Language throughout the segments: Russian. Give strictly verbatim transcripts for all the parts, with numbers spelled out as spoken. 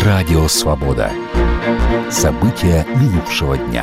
Радио «Свобода». События минувшего дня.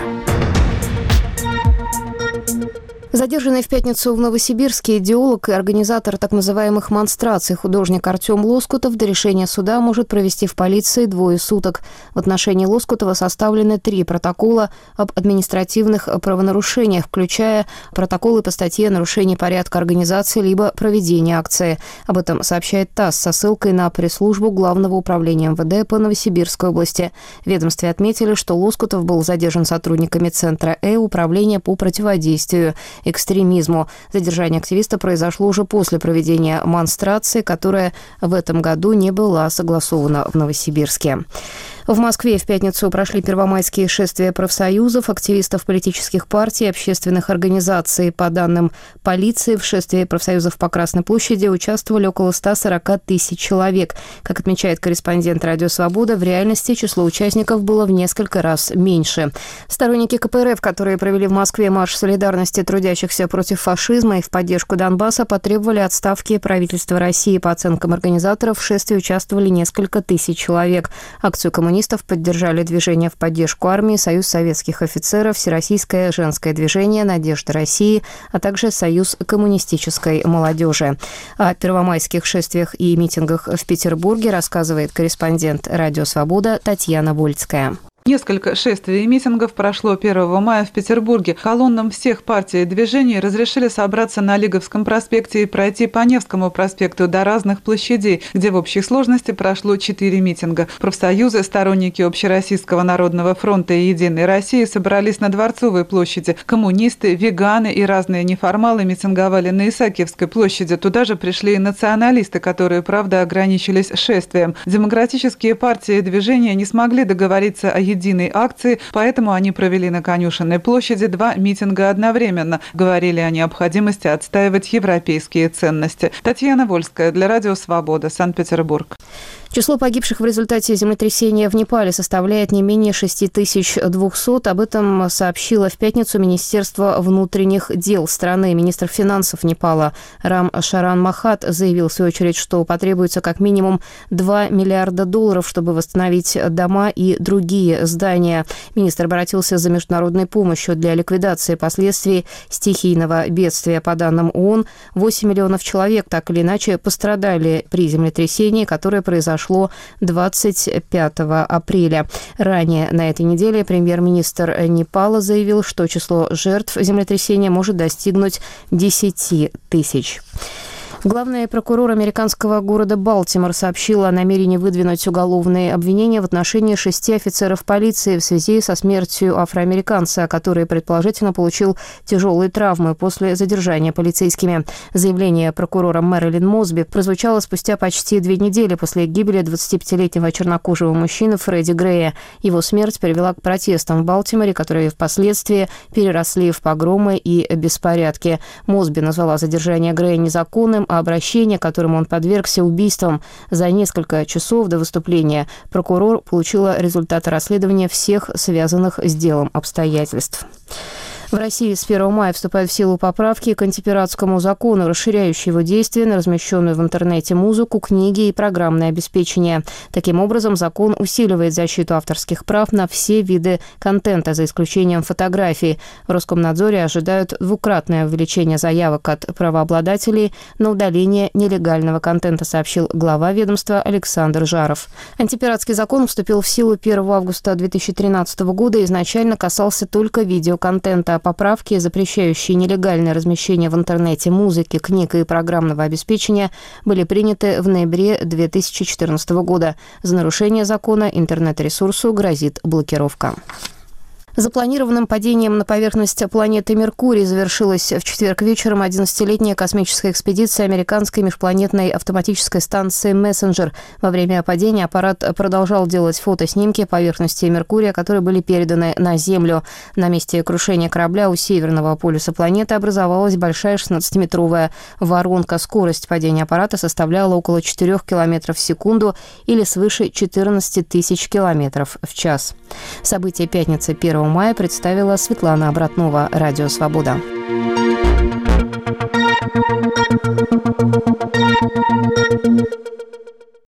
Задержанный в пятницу в Новосибирске идеолог и организатор так называемых монстраций художник Артем Лоскутов до решения суда может провести в полиции двое суток. В отношении Лоскутова составлены три протокола об административных правонарушениях, включая протоколы по статье «Нарушение порядка организации либо проведения акции». Об этом сообщает ТАСС со ссылкой на пресс-службу Главного управления эм вэ дэ по Новосибирской области. В ведомстве отметили, что Лоскутов был задержан сотрудниками Центра Э Управления по противодействию экстремизму. Задержание активиста произошло уже после проведения монстрации, которая в этом году не была согласована в Новосибирске. В Москве в пятницу прошли первомайские шествия профсоюзов, активистов политических партий, общественных организаций. По данным полиции, в шествии профсоюзов по Красной площади участвовали около ста сорока тысяч человек. Как отмечает корреспондент «Радио Свобода», в реальности число участников было в несколько раз меньше. Сторонники ка пэ эр эф, которые провели в Москве марш солидарности трудящихся против фашизма и в поддержку Донбасса, потребовали отставки правительства России. По оценкам организаторов, в шествии участвовали несколько тысяч человек. Акцию коммунистов поддержали движение в поддержку армии, Союз советских офицеров, Всероссийское женское движение «Надежда России», а также Союз коммунистической молодежи. О первомайских шествиях и митингах в Петербурге рассказывает корреспондент «Радио Свобода» Татьяна Вольцкая. Несколько шествий и митингов прошло первого мая в Петербурге. Колоннам всех партий и движений разрешили собраться на Лиговском проспекте и пройти по Невскому проспекту до разных площадей, где в общей сложности прошло четыре митинга. Профсоюзы, сторонники Общероссийского народного фронта и Единой России собрались на Дворцовой площади. Коммунисты, веганы и разные неформалы митинговали на Исаакиевской площади. Туда же пришли и националисты, которые, правда, ограничились шествием. Демократические партии и движения не смогли договориться о единой единой акции, поэтому они провели на Конюшенной площади два митинга одновременно. Говорили о необходимости отстаивать европейские ценности. Татьяна Вольская для Радио Свобода, Санкт-Петербург. Число погибших в результате землетрясения в Непале составляет не менее шесть тысяч двухсот. Об этом сообщило в пятницу Министерство внутренних дел страны. Министр финансов Непала Рам Шаран Махат заявил, в свою очередь, что потребуется как минимум два миллиарда долларов, чтобы восстановить дома и другие здания. Министр обратился за международной помощью для ликвидации последствий стихийного бедствия. По данным ООН, восемь миллионов человек так или иначе пострадали при землетрясении, которое произошло двадцать пятого апреля. Ранее на этой неделе премьер-министр Непала заявил, что число жертв землетрясения может достигнуть десяти тысяч. Главный прокурор американского города Балтимор сообщил о намерении выдвинуть уголовные обвинения в отношении шести офицеров полиции в связи со смертью афроамериканца, который предположительно получил тяжелые травмы после задержания полицейскими. Заявление прокурора Мэрилин Мосби прозвучало спустя почти две недели после гибели двадцатипятилетнего чернокожего мужчины Фредди Грея. Его смерть привела к протестам в Балтиморе, которые впоследствии переросли в погромы и беспорядки. Мосби назвала задержание Грея незаконным, а обращение, которым он подвергся убийствам. За несколько часов до выступления прокурор получила результаты расследования всех связанных с делом обстоятельств. В России с первого мая вступают в силу поправки к антипиратскому закону, расширяющие его действие на размещенную в интернете музыку, книги и программное обеспечение. Таким образом, закон усиливает защиту авторских прав на все виды контента, за исключением фотографий. В Роскомнадзоре ожидают двукратное увеличение заявок от правообладателей на удаление нелегального контента, сообщил глава ведомства Александр Жаров. Антипиратский закон вступил в силу первого августа две тысячи тринадцатого года и изначально касался только видеоконтента. Поправки, запрещающие нелегальное размещение в интернете музыки, книг и программного обеспечения, были приняты в ноябре две тысячи четырнадцатого года. За нарушение закона интернет-ресурсу грозит блокировка. Запланированным падением на поверхность планеты Меркурий завершилась в четверг вечером одиннадцатилетняя космическая экспедиция американской межпланетной автоматической станции «Мессенджер». Во время падения аппарат продолжал делать фотоснимки поверхности Меркурия, которые были переданы на Землю. На месте крушения корабля у северного полюса планеты образовалась большая шестнадцатиметровая воронка. Скорость падения аппарата составляла около четырёх километров в секунду или свыше четырнадцати тысяч километров в час. События пятницы первого мая представила Светлана Обратнова, Радио Свобода.